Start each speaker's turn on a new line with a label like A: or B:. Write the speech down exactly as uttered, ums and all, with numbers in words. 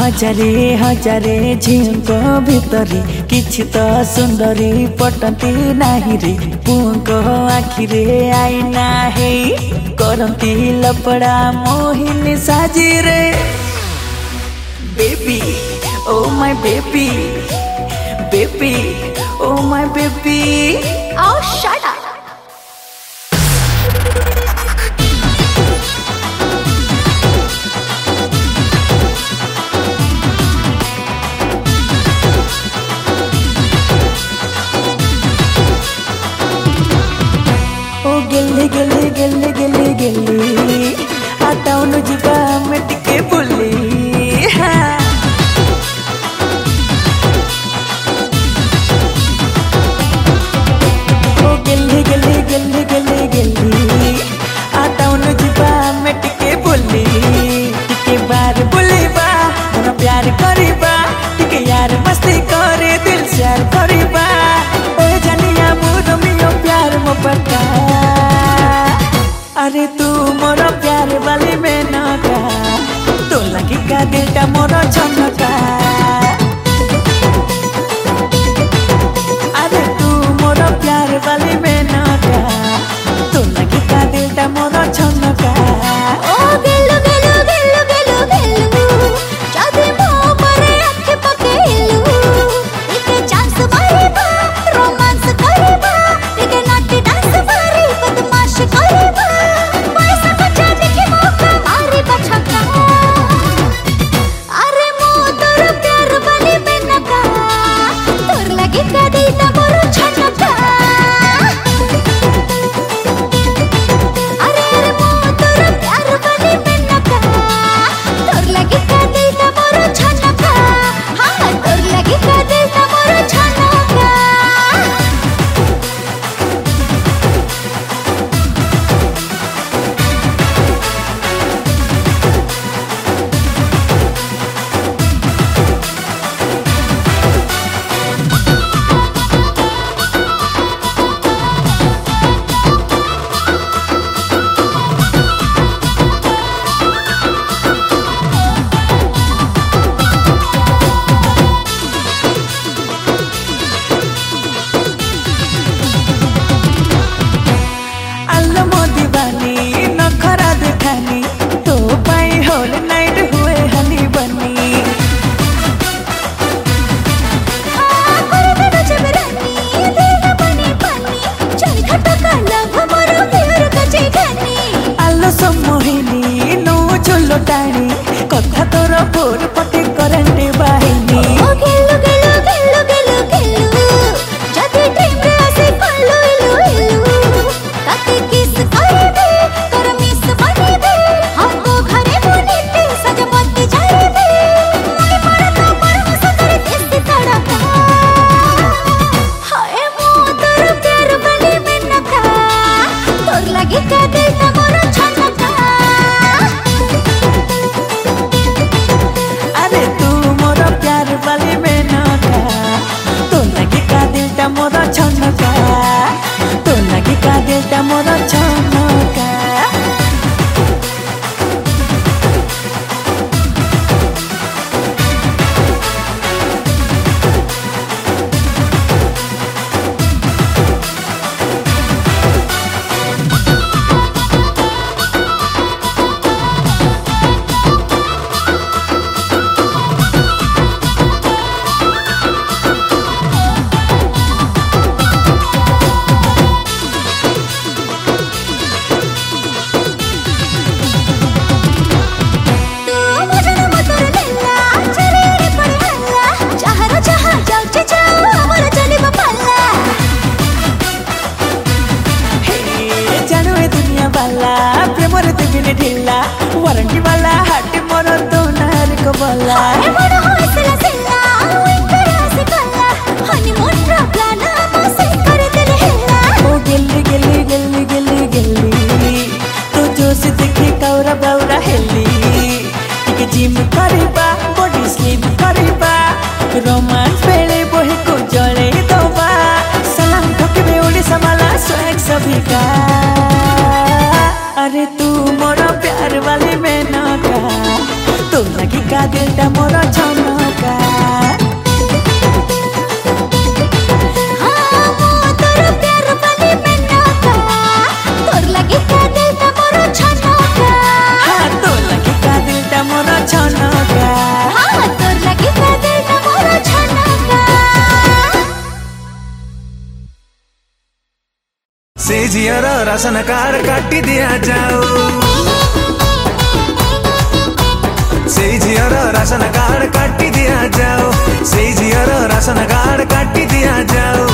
A: हजारे हजारे झींको भितरी किछि तो सुंदरी पटंती नाही रे पुंको आखिरे आईना हे करंती लपड़ा मोहिनी साजी रे baby oh my baby baby oh my baby
B: Oh, shut up.
A: ओ गिल्ली गिल्ली गिल्ली गिल्ली गिल्ली आटाउन जिबा में टिके बुली हाँ। ओ गिल्ली गिल्ली गिल्ली गिल्ली गिल्ली आटाउन जिबा में टिके बुली टिके बार बुलीबा मन प्यार करीबा टिके यार मस्ती करे दिल शेयर करीबा ओ जानिया मोर मियो प्यार मो पक्का अरे तू मोर प्यार वाली में नका तो लगी का दिलटा मोर छनका अरे तू मोर प्यार वाली में नका तो लगी का दिलटा मोर छनका
B: Oh, gelu gelu gelu gelu gelu जादे मोह मरे आँखें पकेलू इके चांस मारेबा रोमांस करेबा इके नाटी डांस मारे बदमाश करेबा पैसा बचा देखे मौका मारे बचका अरे मोह तोर प्यार वाली में नका तोर लगे का दिलटा मोर छनका अरे अरे मोह तोर प्यार वाली में नका तोर लगे का दिलटा मोर छनका हाँ तोर लगे का दिलटा मोर छनका
A: अल्लो मो दीवानी नखरा दिखानी तो पाई होल नाइट हुए हनी बनी
B: करे बेटा जबरानी दिल बनी बनी चल खटका लव मोर प्यार कचे घनी
A: आलो सम्मोहिनी नो चलो टाणी कथा तोर भोर पटे करंटे बाहिनी
B: ओ गेलु गेलु गेलु गेलु गेलु जदी ड्रीम रे आसे कल्लु इलु इलु ताते किस करबे तोर मिस बनेबे हमको घरे बुनीते सजमती जाएबे मोय पर तो परम सुंदर देसी तड़का हाय मो तोर प्यार वाली में नका तोर लगे का दिल ता मोर छनका
A: अरे तू मोर प्यार वाली में नका तो लगी का दिलटा मोर छनका तो लगी का दिलटा मोर छनका
B: तू मुझे न मतोर लेला चरे रे पर हल्ला जहर जहां जाऊ चे जाऊ हमर चली बपल्ला
A: हे जानो ए दुनिया वाला प्रेम रे दिने ढिला वारंटी वाला हाट मोर तो नार को बोला
B: ए बड़ हौसला सिला विंटर से कल्ला हनीमून रा प्लान मसे कर दिल हिला
A: ओ गिल्ली गिल्ली गिल्ली गिल्ली गिल्ली तो जो से देखी कौरा बौरा हेली टिके जिम करिबा बॉडी स्लिम करिबा रोमांस बेले बोहे को जले दोबा सलाम ठोकबे ओडिसा वाला स्वैग सभी का अरे तू मोर प्यार वाली में नका तो लगी का का दिलटा मोर छनका
B: हाँ मो तोर प्यार बनी मेनका तोर लगे का दिलटा मोर छनका
A: हाँ तो लगे का दिलटा मोर छनका
B: हाँ तोर लगे का दिलटा मोर छनका
C: से जियर राशन कार्ड काटी दिया जाओ से जियर राशन कार्ड काटी दिया जाओ से जियर राशन कार्ड काटी दिया जाओ